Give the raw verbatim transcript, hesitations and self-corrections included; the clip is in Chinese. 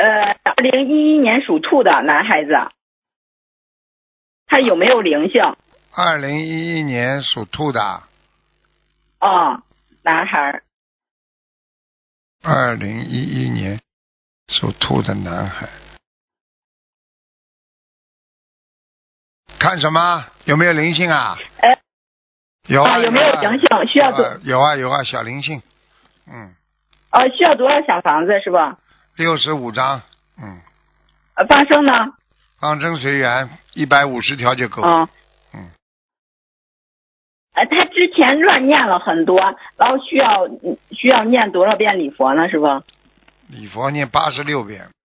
呃，二零一一年属兔的男孩子，他有没有灵性？ 二零一一年属兔的。 哦，男孩。 二零一一年属兔的男孩。看什么？有没有灵性啊？ 呃， 有啊。 啊、有没有灵性？需要多？ 有啊有啊，小灵性。嗯。 呃，需要多少小房子是吧？ 六十五张。嗯。 呃，放生呢？ 放生随缘，一百五十条就够。 嗯。 嗯。 呃，他之前乱念了很多，然后需要需要念多少遍礼佛呢？是吧？ 礼佛念八十六遍。